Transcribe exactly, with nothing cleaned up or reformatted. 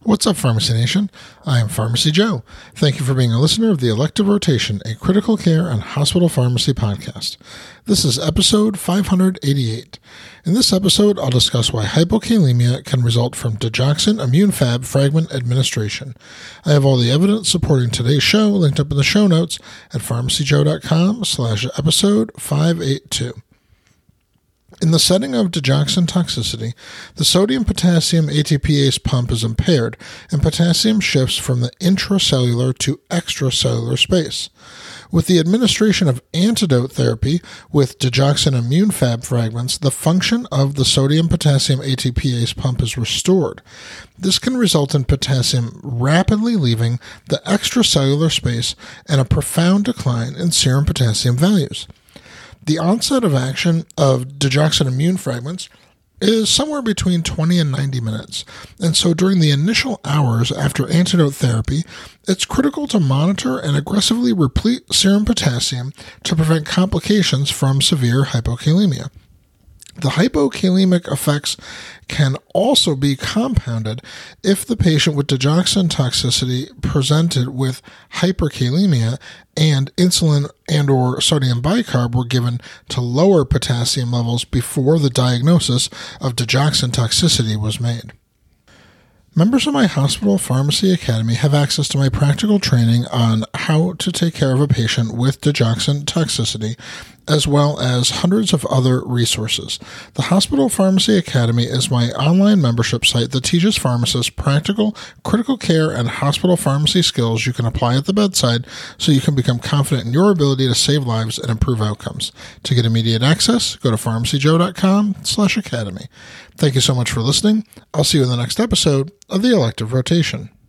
What's up, Pharmacy Nation? I am Pharmacy Joe. Thank you for being a listener of the Elective Rotation, a critical care and hospital pharmacy podcast. This is episode five hundred eighty-eight. In this episode, I'll discuss why hypokalemia can result from digoxin immune fab fragment administration. I have all the evidence supporting today's show linked up in the show notes at pharmacyjoe.com slash episode 582. In the setting of digoxin toxicity, the sodium-potassium A T P ase pump is impaired, and potassium shifts from the intracellular to extracellular space. With the administration of antidote therapy with digoxin immune fab fragments, the function of the sodium-potassium A T P ase pump is restored. This can result in potassium rapidly leaving the extracellular space and a profound decline in serum potassium values. The onset of action of digoxin immune fragments is somewhere between twenty and ninety minutes, and so during the initial hours after antidote therapy, it's critical to monitor and aggressively replete serum potassium to prevent complications from severe hypokalemia. The hypokalemic effects can also be compounded if the patient with digoxin toxicity presented with hyperkalemia and insulin and or sodium bicarb were given to lower potassium levels before the diagnosis of digoxin toxicity was made. Members of my hospital pharmacy academy have access to my practical training on how to take care of a patient with digoxin toxicity, as well as hundreds of other resources. The Hospital Pharmacy Academy is my online membership site that teaches pharmacists practical, critical care, and hospital pharmacy skills you can apply at the bedside so you can become confident in your ability to save lives and improve outcomes. To get immediate access, go to pharmacyjoe.com slash academy. Thank you so much for listening. I'll see you in the next episode of the Elective Rotation.